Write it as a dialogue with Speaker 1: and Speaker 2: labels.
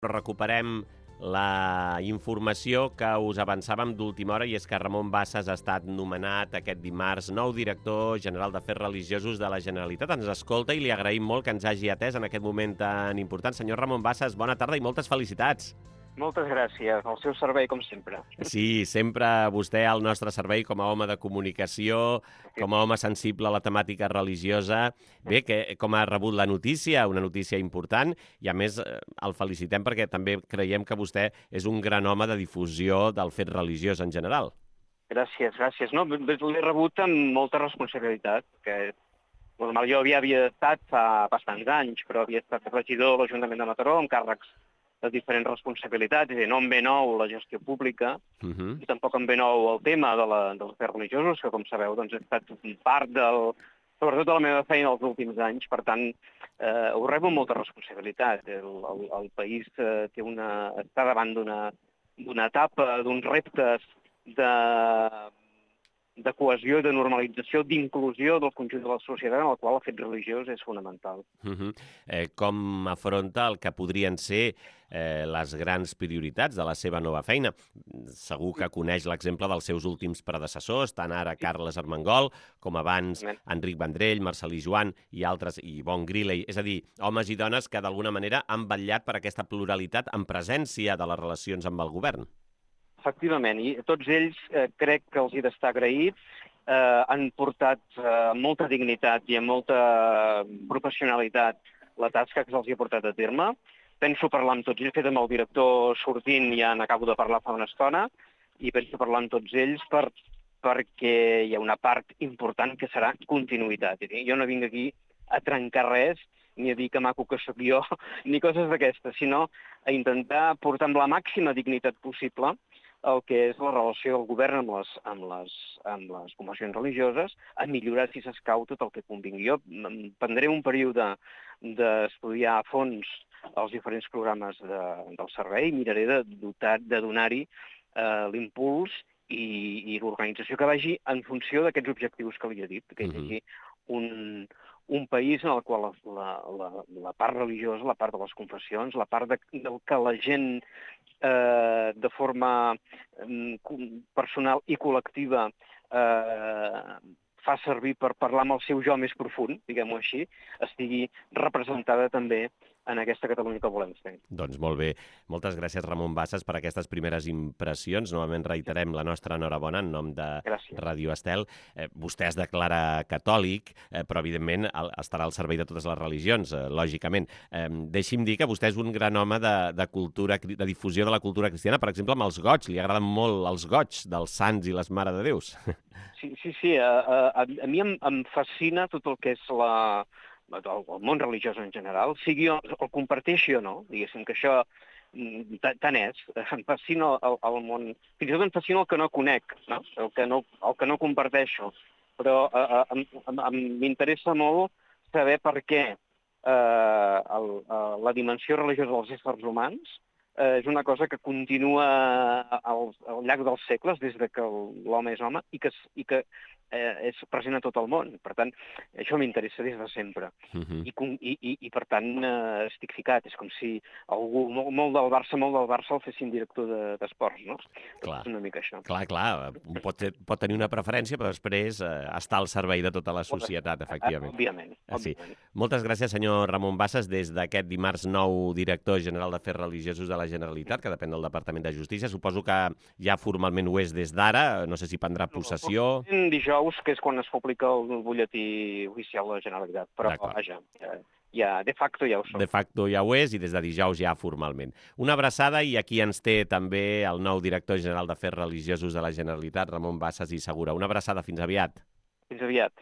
Speaker 1: Recuperem la informació que us avançàvem d'última hora i és que Ramon Bassas ha estat nomenat aquest dimarts nou director general d'Afers Religiosos de la Generalitat. Ens escolta i li agraïm molt que ens hagi atès en aquest moment tan important. Senyor Ramon Bassas, bona tarda i moltes felicitats.
Speaker 2: Moltes gràcies. Al seu servei, com sempre.
Speaker 1: Sí, sempre vostè al nostre servei com a home de comunicació, com a home sensible a la temàtica religiosa. Bé, com ha rebut la notícia, una notícia important, i a més el felicitem perquè també creiem que vostè és un gran home de difusió del fet religiós en general.
Speaker 2: Gràcies, gràcies. No, l'he rebut amb molta responsabilitat, que normal jo havia estat fa bastants anys, però havia estat regidor de l'Ajuntament de Mataró amb càrrecs de diferents responsabilitats, és a dir, no em ve nou la gestió pública, i tampoc em ve nou el tema dels afers religiosos, que, com sabeu, doncs, ha estat part sobretot de la meva feina els últims anys. Per tant, ho rebo amb molta responsabilitat. El país està davant d'una etapa, d'uns reptes de cohesió i de normalització, d'inclusió del conjunt de la societat, en el qual el fet religiós és fonamental.
Speaker 1: Com afronta el que podrien ser les grans prioritats de la seva nova feina? Segur que coneix l'exemple dels seus últims predecessors, tant ara Carles Armengol, com abans Enric Vendrell, Marcel·lí Joan i altres, i Bon Griley. És a dir, homes i dones que d'alguna manera han vetllat per aquesta pluralitat en presència de les relacions amb el govern.
Speaker 2: Efectivament, i tots ells crec que els hi d'estar agraïts, han portat amb molta dignitat i amb molta professionalitat la tasca que se'ls ha portat a terme. Penso parlar amb tots ells, he fet amb el director sortint, ja n'acabo de parlar fa una estona, i penso parlar amb tots ells perquè hi ha una part important que serà continuïtat. Jo no vinc aquí a trencar res, ni a dir que maco que sóc jo, ni coses d'aquestes, sinó a intentar portar amb la màxima dignitat possible el que és la relació del govern amb les confessions religioses, a millorar, si s'escau, tot el que convingui. Jo prendré un període d'estudiar a fons els diferents programes del servei, miraré de donar-hi l'impuls i l'organització que vagi en funció d'aquests objectius que li he dit, que és aquí un país en el qual la part religiosa, la part de les confessions, la part del que la gent de forma personal i col·lectiva fa servir per parlar amb el seu jo més profund, diguem-ho així, estigui representada també en aquesta Catalunya que volem fer.
Speaker 1: Doncs molt bé. Moltes gràcies, Ramon Bassas, per aquestes primeres impressions. Novament reiterem la nostra enhorabona en nom de Ràdio Estel. Vostè es declara catòlic, però evidentment estarà al servei de totes les religions, lògicament. Deixi'm dir que vostè és un gran home de cultura, de difusió de la cultura cristiana, per exemple, amb els goigs. Li agraden molt els goigs dels sants i les Mare de Déus.
Speaker 2: Sí. A mi em fascina tot el que és el món religiós en general, sigui el comparteixi o no, diguéssim que això tant és, em fascina el món, fins i tot em fascina el que no conec, no? El que no comparteixo, però m'interessa molt saber per què la dimensió religiosa dels éssers humans és una cosa que continua al llarg dels segles, des que l'home és home, i que és present a tot el món. Per tant, això m'interessa des de sempre. I per tant, estic ficat. És com si algú molt del Barça el fessin director d'esports, no?
Speaker 1: Clar.
Speaker 2: És una mica això.
Speaker 1: Clar. Pot tenir una preferència, però després està al servei de tota la societat, efectivament.
Speaker 2: Òbviament.
Speaker 1: Sí. Moltes gràcies, senyor Ramon Bassas, des d'aquest dimarts nou director general d'Afers Religiosos de la Generalitat, que depèn del Departament de Justícia. Suposo que ja formalment ho és des d'ara. No sé si prendrà possessió.
Speaker 2: Dijous, que és quan es publica el butlletí oficial de la Generalitat. Però, vaja, de facto ja ho som.
Speaker 1: De facto ja ho és i des de dijous ja formalment. Una abraçada i aquí ens té també el nou director general d'Afers Religiosos de la Generalitat, Ramon Bassas i Segura. Una abraçada, fins aviat.
Speaker 2: Fins aviat.